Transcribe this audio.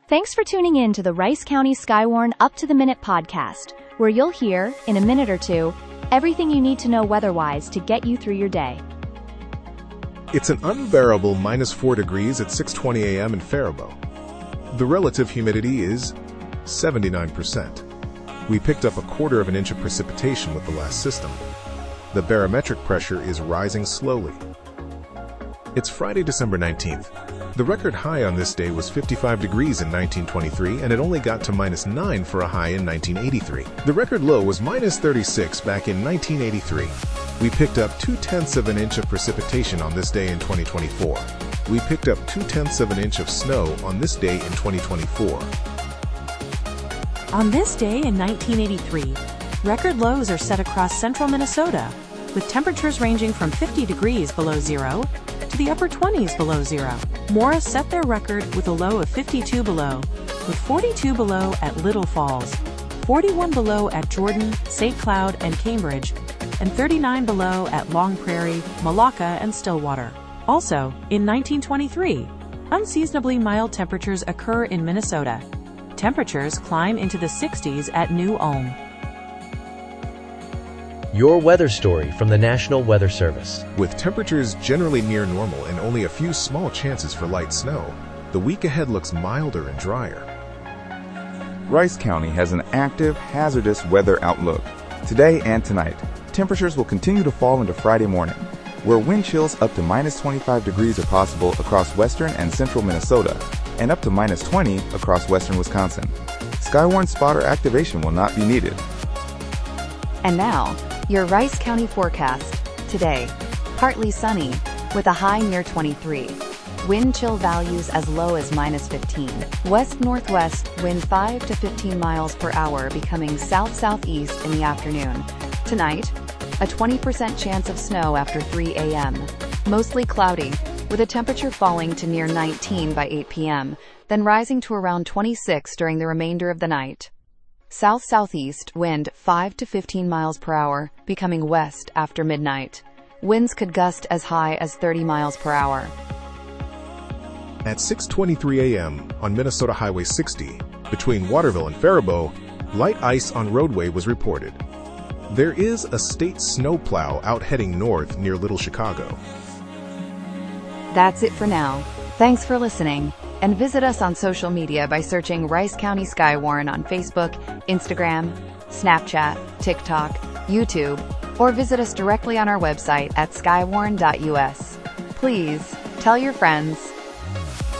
Thanks for tuning in to the Rice County Skywarn Up to the Minute podcast, where you'll hear, in a minute or two, everything you need to know weather-wise to get you through your day. It's an unbearable -4 degrees at 6:20 a.m. in Faribault. The relative humidity is 79%. We picked up 1/4 of an inch of precipitation with the last system. The barometric pressure is rising slowly. It's Friday, December 19th. The record high on this day was 55 degrees in 1923, and it only got to -9 for a high in 1983. The record low was -36 back in 1983. We picked up 2/10 of an inch of precipitation on this day in 2024. We picked up 2/10 of an inch of snow on this day in 2024. On this day in 1983, record lows are set across central Minnesota, with temperatures ranging from 50 degrees below zero to the upper 20s below zero. Morris set their record with a low of 52 below, with 42 below at Little Falls, 41 below at Jordan, St. Cloud, and Cambridge, and 39 below at Long Prairie, Malacca, and Stillwater. Also, in 1923, unseasonably mild temperatures occur in Minnesota. Temperatures climb into the 60s at New Ulm. Your weather story from the National Weather Service. With temperatures generally near normal and only a few small chances for light snow, the week ahead looks milder and drier. Rice County has an active, hazardous weather outlook. Today and tonight, temperatures will continue to fall into Friday morning, where wind chills up to -25 degrees are possible across western and central Minnesota, and up to -20 across western Wisconsin. Skywarn spotter activation will not be needed. And now, your Rice County forecast. Today, partly sunny, with a high near 23. Wind chill values as low as -15. West-northwest wind 5 to 15 miles per hour, becoming south-southeast in the afternoon. Tonight, a 20% chance of snow after 3 a.m. Mostly cloudy, with a temperature falling to near 19 by 8 p.m., then rising to around 26 during the remainder of the night. South-southeast wind 5 to 15 miles per hour, becoming west after midnight. Winds could gust as high as 30 miles per hour. At 6:23 a.m. on Minnesota Highway 60, between Waterville and Faribault, light ice on roadway was reported. There is a state snowplow out heading north near Little Chicago. That's it for now. Thanks for listening, and visit us on social media by searching Rice County Skywarn on Facebook, Instagram, Snapchat, TikTok, YouTube, or visit us directly on our website at skywarn.us. Please tell your friends.